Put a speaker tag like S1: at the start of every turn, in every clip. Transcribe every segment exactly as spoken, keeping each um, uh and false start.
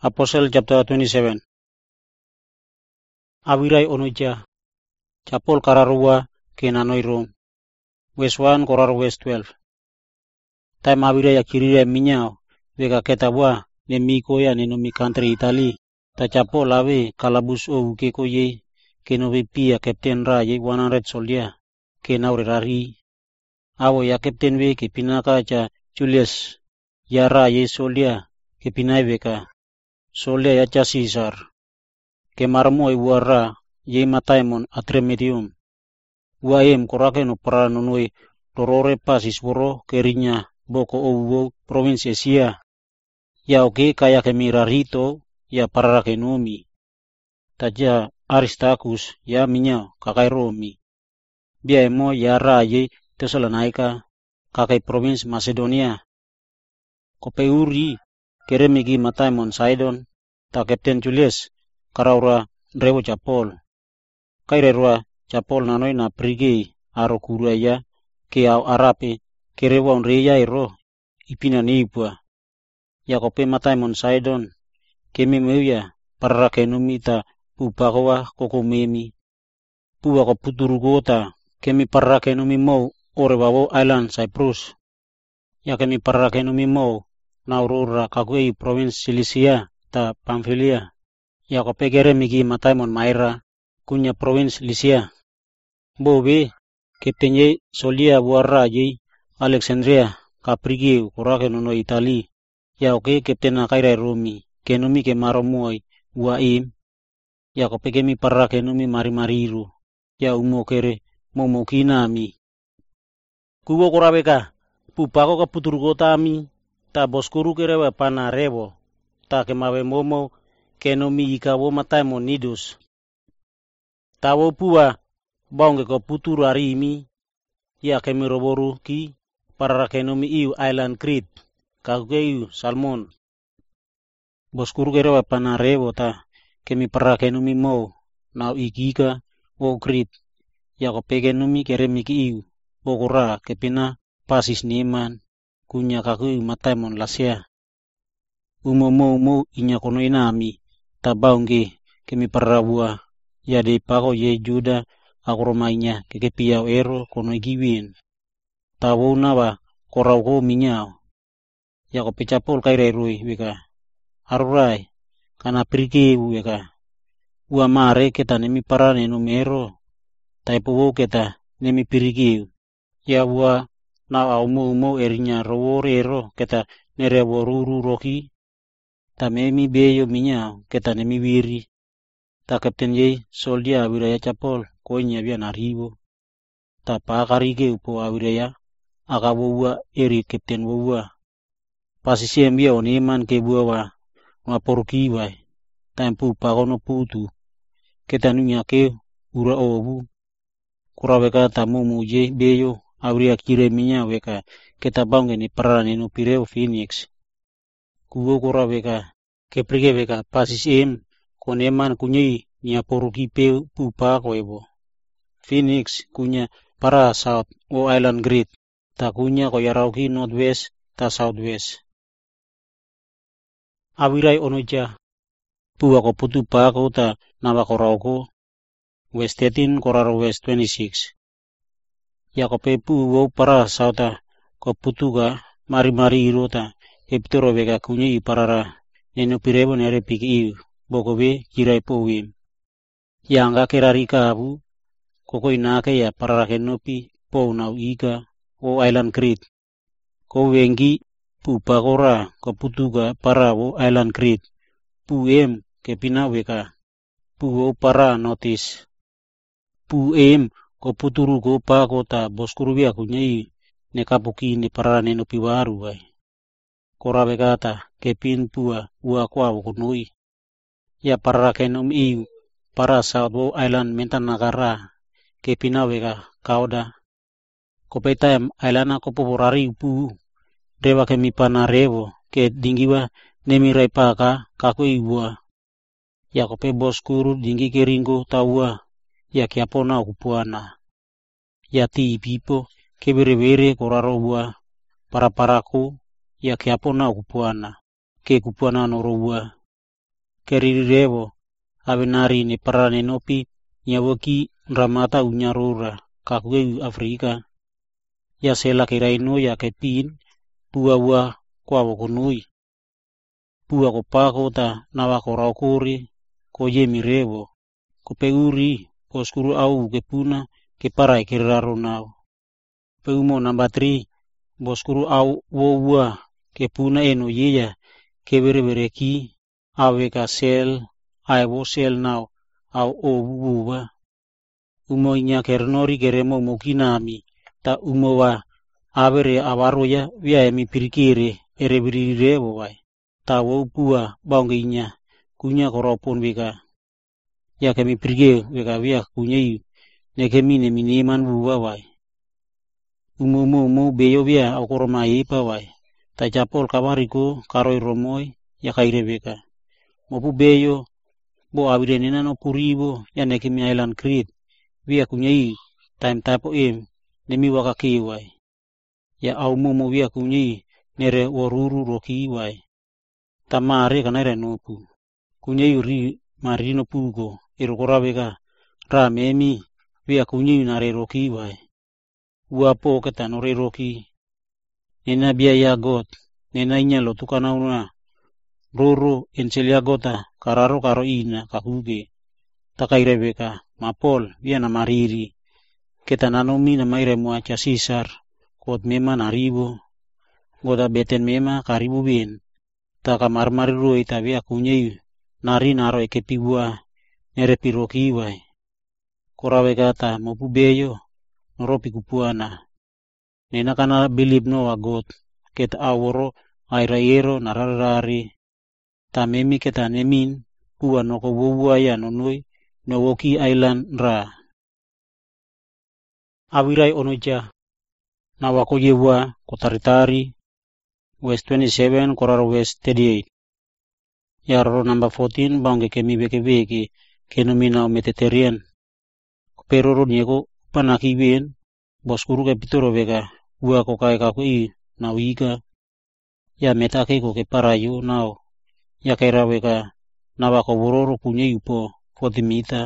S1: Apostle chapter twenty-seven. Awirai onoja, chapol kararua ke nanoi Rome. Verse one korar verse twelve. Time awirai akirire minyao, vega ketabwa ne miko ya neno mi country Italy. Ta chapol ave kalabus o uke ko ye, ke nove pia captain ra ye one hundred soldier, ke naure rari. Awo ya captain we ke pinaka cha Julius, ya ra ye soldier, ke pinai veka. Soldier ya cha Caesar. Ke marmo iwara ye mataimon atremedium. Wa em korake no para nonoi torore pasis woro kerinya boko owo province Asia. Ya oke kaya ke mirarito ya pararake nomi. Taja Aristarchus ya minya kakai Romi. Bia emo ya ra ye Thessalonica kakai province Macedonia. Kopeuri keremigi mataimon Sidon ta Captain Julius karaura drewo chapol. Kairerwa chapol nanoi na prige aro kuraya ke au arape kerewa onreya ero ipina nipua. Ya kope mataimon Sidon kemi meuya parrake numita pupakowa koko memi. Puwa ko puturugota kemi parrake numi mau orewawo island Cyprus. Ya kemi parrake numi mau na aurora kakui province Cilicia ta Pamphylia. Ya ko pegere migi mataimon Myra kunya province Lycia. Bobe kepenye solia buarra ye Alexandria kaprigi kurake nono Italy. Ya oke keptena kaira Romi kenumi ke maromuai waim. Ya ko pegemi parrake numi marimariru. Ya umo kere momokina mi. Kuwo korabeka pupako ka puturugota mi ta boskuru kerewa panarewo ta kemawe momo kenomi ikawo mataimon Nidus. Tawo pua baunge ko puturu arimi ya kemiroboru ki pararake nomi iu island Crete kageu Salmon. Boskuru kerewa panarewo ta kemi parrake nomi mo na ikika o Crete ya ko pege nomi keremi ki iu bokora kepina pasis neman kunya kakui mataimon Lasea. Umo mo mo inya kono inami tabaunge kemi parabua ya de pako ye Juda akromainya keke piau ero kono giwin. Tawo nawa korau ko minyao. Ya ko pecapol kaire rui weka. Arurai kana prike weka. Ua mare keta nemi parane numero. Taipo wo keta nemi pirike. Ya ua na aumo umo erinya rowore ero keta nere woruru roki. Ta memi beyo minyao keta nemi wiri. Ta kapten ye soldia wiraya chapol koinya bian aribo. Ta pakarike upo awiraya akawo ua eri kapten wo ua. Pasisi embia oneman ke bua wa maporuki wai. Ta empu pakono putu. Keta nunya ke ura owu. Kuraweka ta mumu ye beyo awiria kire minya weka keta bange ni parane no pireo Phoenix. Kuwo kuraweka keprige weka pasisi em koneman kunyai nia poruki pe pupa koebo. Phoenix kunya para south o island Great. Ta kunya ko yarauki northwest ta southwest. Awirai onoja. Puwa ko putu pako ta nawa korauko. West thirteen koraro west twenty-six. Ya ko pe puwo para south ta ko putu ka mari-mari irota. Eptoro weka kunyai parara. Neno pirebo nere piki iu. Bokobe kirai powim. Yanga kerarika abu. Koko inake ya pararake nopi pou nau ika o island Crete. Ko wengi pu pakora ko putuga para o island Crete. Pu em ke pina weka. Pu o para notice. Pu em ko puturu ko pakota boskurubia kunyai ne kapuki ne pararane nopi waru wai. Kora wekata ke pin pua ua kwa wukunui. Ya pararake nomi iu para South Wo Island mentanagara ke pinaweka kauda. Kopeta island ko poporari upu. Dewa ke mipana rewo ke dingiwa nemirai paka kako iwa. Ya kope boskuru dingi ke ringo tawa. Ya kiapona kupuana. Ya ti pipo ke bere-bere koraro bua. Para-paraku ya kiapona kupuana. Ke kupuana norobua. keriri revo, ave nari ne parane nopi, nyawoki ramata unyarura, kakweu Afrika. Ya sela kiraino ya kepin, pua wa kwa wakunui. Pua kopako ta nawa koraukuri, ko yemi revo, kopeuri, poskuru au kepuna, keparai kiraro nao. Peumo namba three, boskuru au wowa, kepuna eno yeya, keberebereki, aweka sel, aiwo sel nao, au obuwa. Umo inya kernori keremo mokinami, ta umo wa avere avaroya, via emi pirikire, erebiri revo wai. Ta wopua banginya, kunya koropon veka. Ya kemi pirike veka via kunyai, nekemine miniman buwa wai. Umo umo umo beyo via akoroma ipa wai. Ta japol kawariko karoi romoi ya kaire veka. Mopu beyo bo awire nena no puribo ya nekemi island creep via kunyai time tapo em nemi wakaki wai. Ya au momo via kunyai nere waruru roki wai. Tamare kanaire nopu. Kunyai uri marino pugo irokora veka ramemi via kunyai nare roki wai. Uapo keta nore roki. Nena biaya got. Nena inya lo tukana una. Roro encelia gota kararo karo ina kakuge. Takaire veka mapol via na mariri. Keta nanomi na maire muacha sisar. Kot mema naribo. Gota beten mema karibu bin. Taka marmari roi ta via kunyai. Nari naro ekepibua. Nere piroki wai. Korawe kata mopu beyo. Noropi kupuana. Nena kana bilib no agot. Ket aworo airaero nararari. Ta memi keta nemin. Pua noko wowua ya nonoi. Nowoki island ra. Awirai onoja. Nawako yewa kotaritari. West twenty-seven koraro West thirty-eight. Yaroro number fourteen bange kemi beke beke. Kenomina Mediterranean. Peroro nieko panaki bien. Boskuru ke pitoro veka. Ua kokai kakui na wika. Ya metake ko ke parayo nao. Ya kaira veka. Nawa ko bororo punya yupo. forty meter.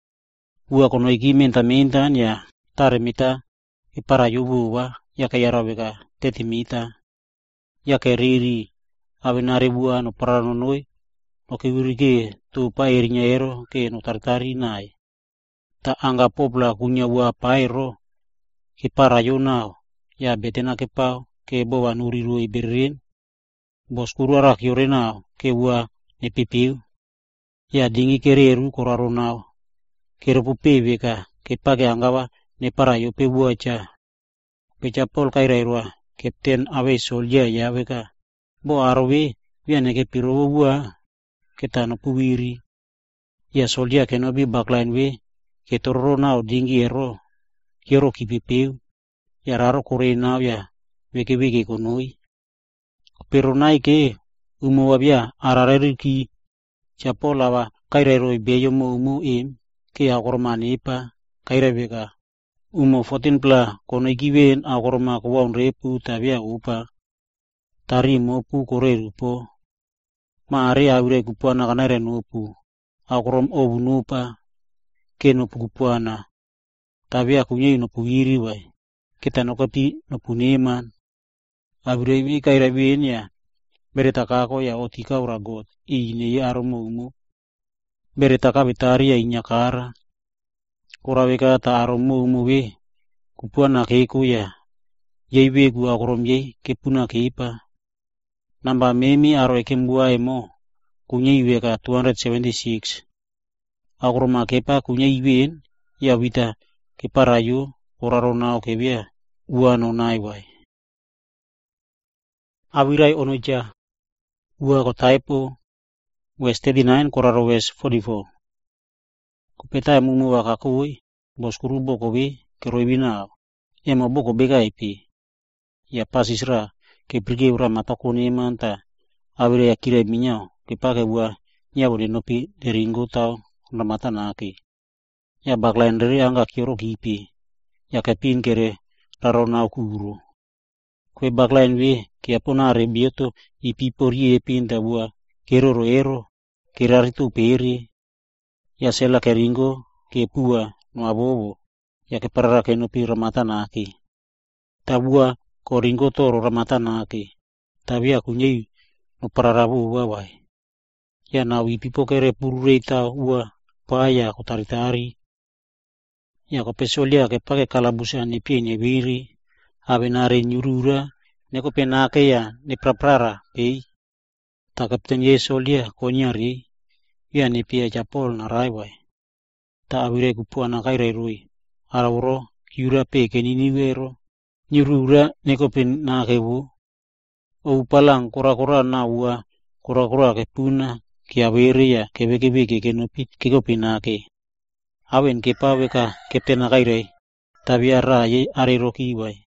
S1: Ua kono iki menta menta ya. Tare mita. Ke parayo buwa. Ya kaira veka. thirty meter. Ya keriri. Avenare bua no parano noi. No ke wirike. Tu pa erinya ero. Ke no tartari nai. Ta angga popla kunya ua paero. Ke parayo nao. Ya betena ke pau. Ke bawa nuri rui berin. Boskuru arak yore nao. Ke ua nepipiu. Ya dingi kereru koraro nao. Kerepu pewe ka. Ke pake anggawa ne parayo pe ua cha. Pecapol kairairua. Kapten awe soldier ya weka. Bo arowe. Via neke piro ua. Ketano puwiri. Ya soldier kenobi backline we. Ketoro nao dingi ero. Kero kipipeu. Ya raro kore nao ya. Weke weke konoi. Pero naike. Umo wabia arareriki. Chapo lawa kaireroi beyo mo umo im. Ke akormani ipa. Kaireweka. Umo fourteen pla. Kono ikiwen akorma kwa unrepu tabia upa. Tari mopu kore rupo. Maare awire kupuana kanare nopu. Akorom obu nupa. Ke nopu kupuana. Tabia kunyei nopu wiri wai. Kita nokapi nopu neman. Awire iwi kairewin ya. Beretaka ko ya otika uragot. Ine ya aromo umo. Beretaka betari ya inyakara. Koraweka ta aromo umo we. Kupuana keku ya. Yeiwe gu akorom yei. Kepuna keipa. Namba memi aro ekembua emo. Kunya iweka two seventy-six. Akoroma kepa kunya iwen. Ya wita keparayo. Koraro nao kebia. Uano naiwai. Awirai onoja. Ua kotaipo. West thirty-nine koraro West forty-four. Kupeta mumu wakakui. Boskuru boko we. Keroibi nao. Ema boko beka ipi. Ya pasisra. Keprige ura matako neman ta. Awire ya kira minyao. Kepake ua. Nyawo de nopi deringo tau. Ramata naki. Ya backline dere angga kioro kipi. Ya kepin kere. Raro nao kuro. Kwe backline we. Kia ponare bioto. Ipi pori epin ta ua. Keroro ero. kirari tu peri, ya sela keringo, ke pua, no abobo, ya ke parara ke no pi ramatana aki. Tabua, ko ringo toro ramatana aki. Tabia kunyei, no pararabu wawai. Ya na wipipo kere purreita ua, paya ko taritari. Ya ko pesolia ke pake kalabusa ni pi ni wiri, abenare nyurura, ne ko penake ya, ne praprara, pei. Ta kapten yesolia ko nyari, ya ni pia japol na raiwai. Ta awire kupua na kaire rui, arawro, kiura pe kenini wero, nyurura, ne ko penake wu. O palang kora-kora na ua, kora-kora ke puna, ki awere ya, kebe-kebe ke no pi, ke ko penake. Awen ke pawe ka kapten na kaire, tabia ra ye are roki wai.